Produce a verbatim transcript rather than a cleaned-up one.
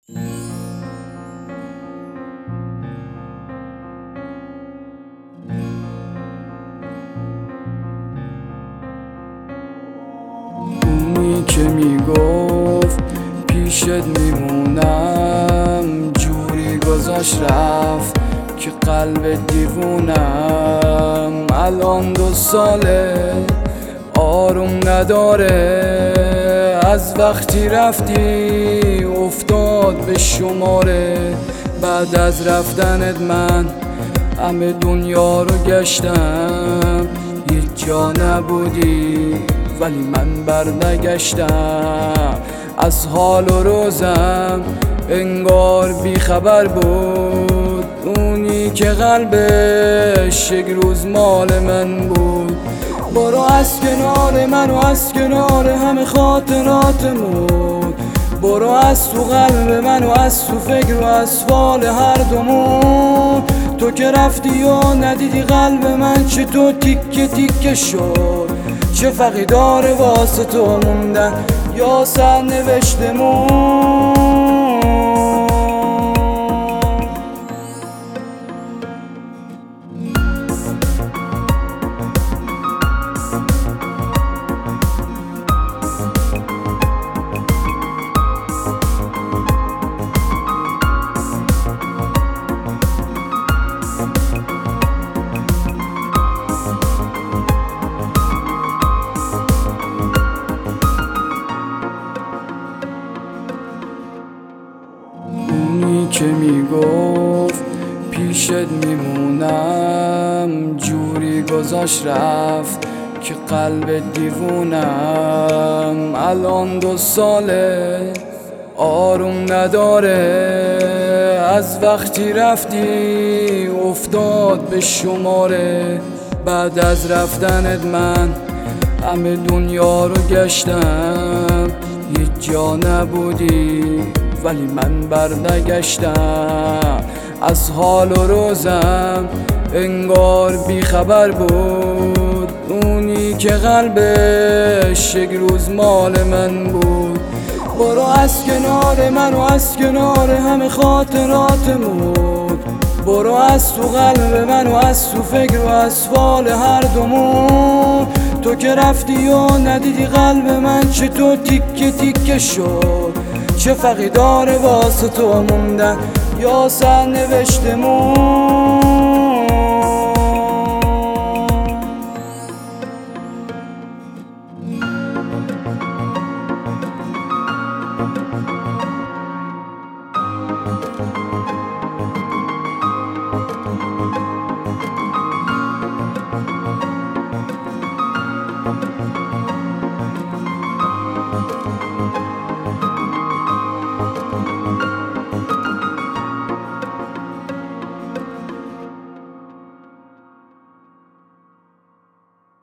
اونی که میگفت پیشت میمونم جوری گذاشت رفت که قلب دیوونم الان دو ساله آروم نداره از وقتی رفتی افتاد به شماره. بعد از رفتنت من همه دنیا رو گشتم هیچ جا نبودی ولی من برنگشتم. از حال و روزم انگار بی خبر بود اونی که قلبش یک روز مال من بود. برو از کنار من و از کنار همه خاطراتمون، برو از تو قلب من و از تو فکر و از فال هر دومون. تو که رفتی و ندیدی قلب من چه تو تیکه تیکه شد، چه فرقی داره واسه تو موندن یا سرنوشتمون. اونی که میگفت پیشت میمونم جوری گذاشت رفت که قلب دیوونم الان دو ساله آروم نداره از وقتی رفتی افتاد به شماره. بعد از رفتنت من همه دنیا رو گشتم هیچ جا نبودی ولی من برنگشتم. از حال و روزم انگار بی خبر بود اونی که قلبش یک روز مال من بود. برو از کنار من و از کنار همه خاطراتمون، برو از تو قلب من و از تو فکر و از فال هر دومون. تو که رفتی و ندیدی قلب من چه تو تیکه تیکه شد، چه فرقی داره واسه تو موندن یا سرنوشتمون.